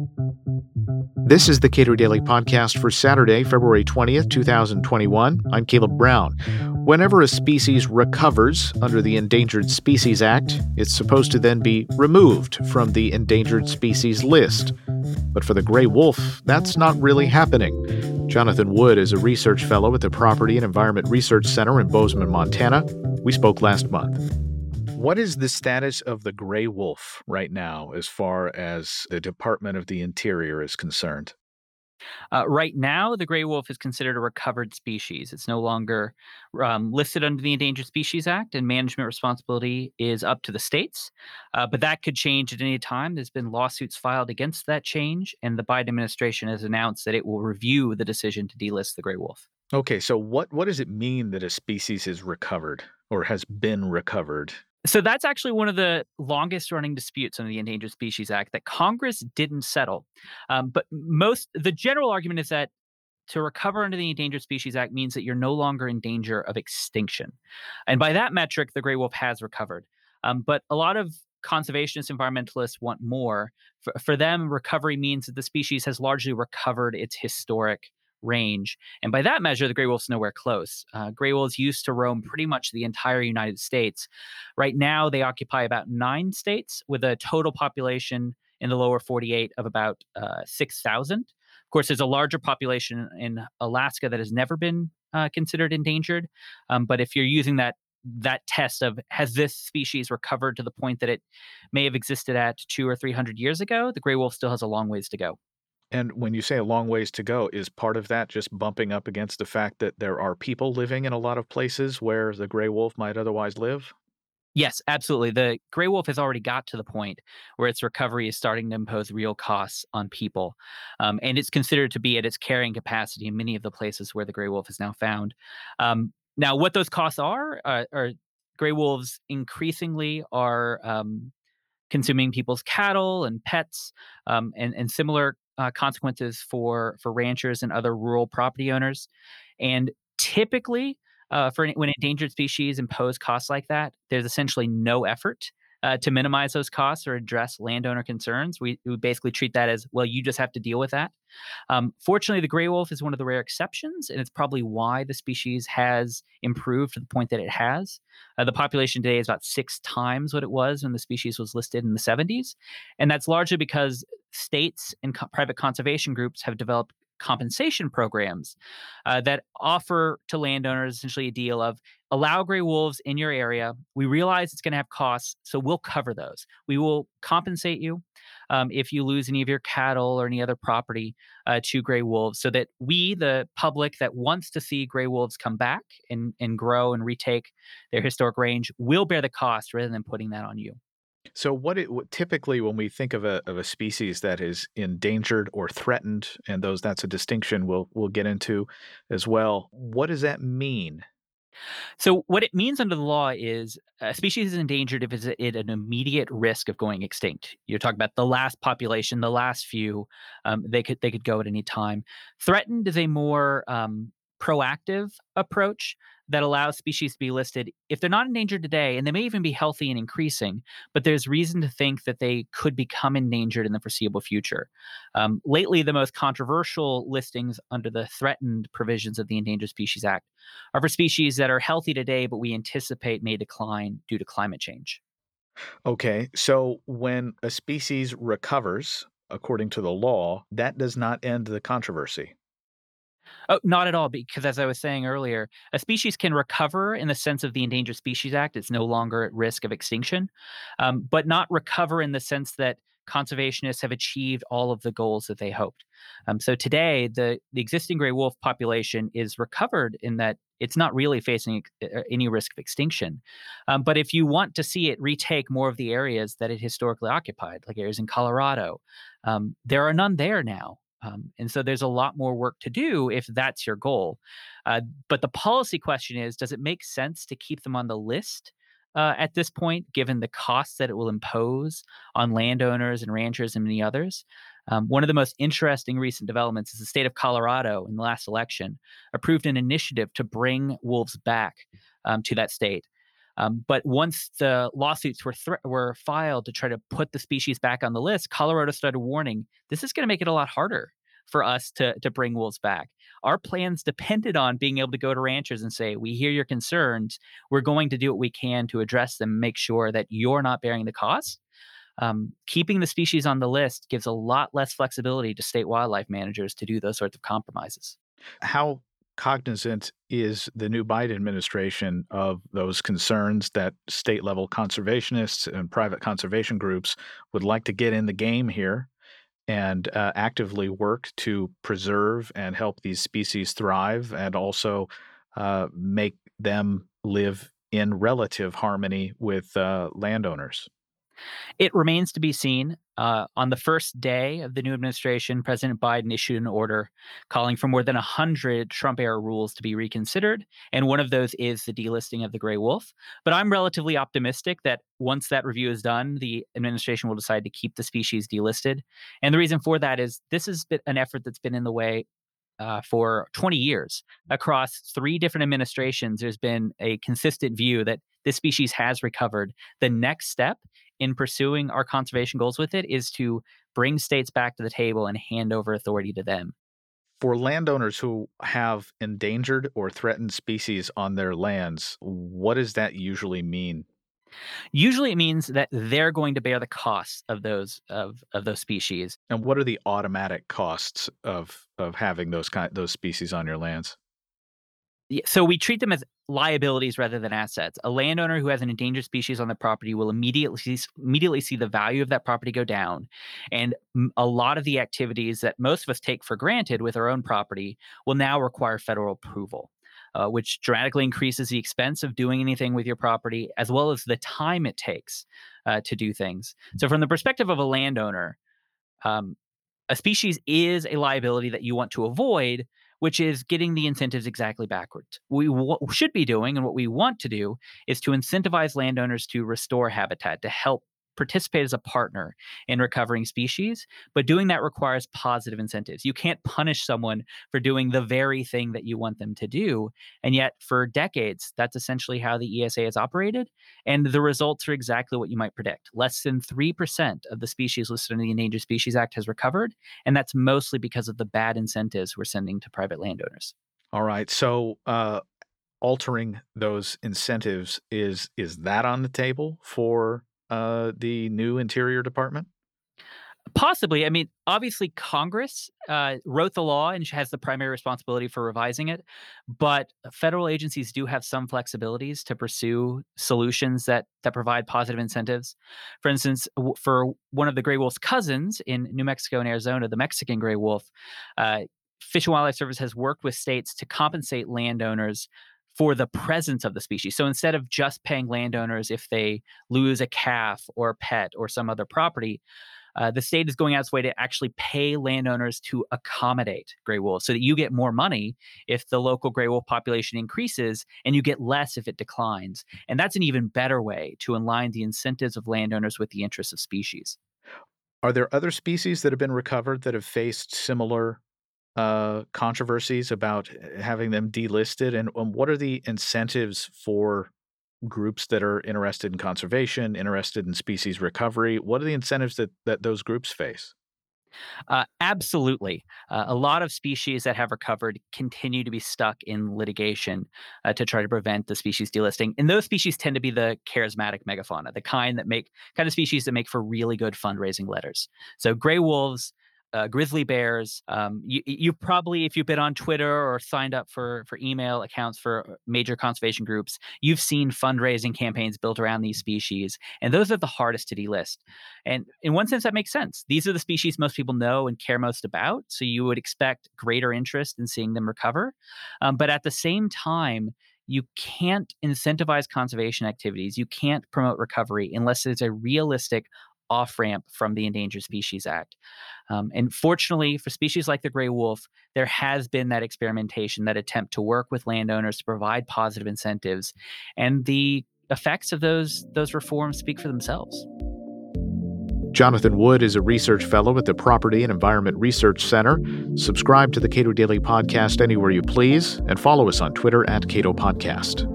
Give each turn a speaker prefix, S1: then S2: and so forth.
S1: This is the Cato Daily Podcast for Saturday, February 20th, 2021. I'm Caleb Brown. Whenever a species recovers under the Endangered Species Act, it's supposed to then be removed from the endangered species list. But for the gray wolf, that's not really happening. Jonathan Wood is a research fellow at the Property and Environment Research Center in Bozeman, Montana. We spoke last month. What is the status of the gray wolf right now as far as the Department of the Interior is concerned?
S2: Right now, the gray wolf is considered a recovered species. It's no longer listed under the Endangered Species Act, and management responsibility is up to the states. But that could change at any time. There's been lawsuits filed against that change, and the Biden administration has announced that it will review the decision to delist the gray wolf.
S1: Okay, so what does it mean that a species is recovered or has been recovered?
S2: So that's actually one of the longest running disputes under the Endangered Species Act that Congress didn't settle. The general argument is that to recover under the Endangered Species Act means that you're no longer in danger of extinction. And by that metric, the gray wolf has recovered. But a lot of conservationists, environmentalists want more. For them, recovery means that the species has largely recovered its historic range. And by that measure, the gray wolf's nowhere close. Gray wolves used to roam pretty much the entire United States. Right now, they occupy about 9 states with a total population in the lower 48 of about 6,000. Of course, there's a larger population in Alaska that has never been considered endangered. But if you're using that test of has this species recovered to the point that it may have existed at 200 or 300 years ago, the gray wolf still has a long ways to go.
S1: And when you say a long ways to go, is part of that just bumping up against the fact that there are people living in a lot of places where the gray wolf might otherwise live?
S2: Yes, absolutely. The gray wolf has already got to the point where its recovery is starting to impose real costs on people. And it's considered to be at its carrying capacity in many of the places where the gray wolf is now found. Now, what those costs are gray wolves increasingly are consuming people's cattle and pets, and similar consequences for ranchers and other rural property owners. And typically, when endangered species impose costs like that, there's essentially no effort to minimize those costs or address landowner concerns. We basically treat that as, well, you just have to deal with that. Fortunately, the gray wolf is one of the rare exceptions, and it's probably why the species has improved to the point that it has. The population today is about 6 times what it was when the species was listed in the 70s. And that's largely because states and private conservation groups have developed compensation programs that offer to landowners essentially a deal of allow gray wolves in your area. We realize it's going to have costs, so we'll cover those. We will compensate you if you lose any of your cattle or any other property to gray wolves, so that we, the public that wants to see gray wolves come back and grow and retake their historic range, will bear the cost rather than putting that on you.
S1: So typically when we think of a species that is endangered or threatened, and that's a distinction we'll get into as well. What does that mean?
S2: So what it means under the law is a species is endangered if it's at an immediate risk of going extinct. You're talking about the last population, the last few. They could go at any time. Threatened is a more proactive approach that allows species to be listed if they're not endangered today, and they may even be healthy and increasing, but there's reason to think that they could become endangered in the foreseeable future. Lately, the most controversial listings under the threatened provisions of the Endangered Species Act are for species that are healthy today, but we anticipate may decline due to climate change.
S1: Okay, so when a species recovers, according to the law, that does not end the controversy.
S2: Oh, not at all, because as I was saying earlier, a species can recover in the sense of the Endangered Species Act. It's no longer at risk of extinction, but not recover in the sense that conservationists have achieved all of the goals that they hoped. So today, the existing gray wolf population is recovered in that it's not really facing any risk of extinction. But if you want to see it retake more of the areas that it historically occupied, like areas in Colorado, there are none there now. And so there's a lot more work to do if that's your goal. But the policy question is, does it make sense to keep them on the list at this point, given the costs that it will impose on landowners and ranchers and many others? One of the most interesting recent developments is the state of Colorado in the last election approved an initiative to bring wolves back to that state. But once the lawsuits were filed to try to put the species back on the list, Colorado started warning this is going to make it a lot harder for us to bring wolves back. Our plans depended on being able to go to ranchers and say, we hear your concerns. We're going to do what we can to address them, make sure that you're not bearing the cost. Keeping the species on the list gives a lot less flexibility to state wildlife managers to do those sorts of compromises.
S1: How cognizant is the new Biden administration of those concerns that state-level conservationists and private conservation groups would like to get in the game here and actively work to preserve and help these species thrive and also make them live in relative harmony with landowners?
S2: It remains to be seen. On the first day of the new administration, President Biden issued an order calling for more than 100 Trump-era rules to be reconsidered, and one of those is the delisting of the gray wolf. But I'm relatively optimistic that once that review is done, the administration will decide to keep the species delisted. And the reason for that is this has been an effort that's been in the way for 20 years. Across 3 different administrations, there's been a consistent view that this species has recovered. The next step in pursuing our conservation goals with it is to bring states back to the table and hand over authority to them.
S1: For landowners who have endangered or threatened species on their lands, what does that usually mean?
S2: Usually it means that they're going to bear the costs of those species.
S1: And what are the automatic costs of having those species on your lands?
S2: Yeah, so we treat them as liabilities rather than assets. A landowner who has an endangered species on their property will immediately see the value of that property go down, and a lot of the activities that most of us take for granted with our own property will now require federal approval, which dramatically increases the expense of doing anything with your property, as well as the time it takes to do things. So, from the perspective of a landowner, a species is a liability that you want to avoid, which is getting the incentives exactly backwards. What we should be doing and what we want to do is to incentivize landowners to restore habitat, to help participate as a partner in recovering species. But doing that requires positive incentives. You can't punish someone for doing the very thing that you want them to do. And yet, for decades, that's essentially how the ESA has operated. And the results are exactly what you might predict. Less than 3% of the species listed in the Endangered Species Act has recovered. And that's mostly because of the bad incentives we're sending to private landowners.
S1: All right. So altering those incentives, is that on the table for the new Interior Department?
S2: Possibly. I mean, obviously, Congress wrote the law and has the primary responsibility for revising it. But federal agencies do have some flexibilities to pursue solutions that provide positive incentives. For instance, for one of the gray wolf's cousins in New Mexico and Arizona, the Mexican gray wolf, Fish and Wildlife Service has worked with states to compensate landowners for the presence of the species. So instead of just paying landowners if they lose a calf or a pet or some other property, the state is going out its way to actually pay landowners to accommodate gray wolves so that you get more money if the local gray wolf population increases and you get less if it declines. And that's an even better way to align the incentives of landowners with the interests of species.
S1: Are there other species that have been recovered that have faced similar controversies about having them delisted? And what are the incentives for groups that are interested in conservation, interested in species recovery? What are the incentives that those groups face?
S2: Absolutely. A lot of species that have recovered continue to be stuck in litigation to try to prevent the species delisting. And those species tend to be the charismatic megafauna, the kind of species that make for really good fundraising letters. So gray wolves, grizzly bears. You probably, if you've been on Twitter or signed up for email accounts for major conservation groups, you've seen fundraising campaigns built around these species, and those are the hardest to delist. And in one sense, that makes sense. These are the species most people know and care most about, so you would expect greater interest in seeing them recover. But at the same time, you can't incentivize conservation activities. You can't promote recovery unless there's a realistic off-ramp from the Endangered Species Act. And fortunately, for species like the gray wolf, there has been that experimentation, that attempt to work with landowners to provide positive incentives. And the effects of those reforms speak for themselves.
S1: Jonathan Wood is a research fellow at the Property and Environment Research Center. Subscribe to the Cato Daily Podcast anywhere you please, and follow us on Twitter @CatoPodcast.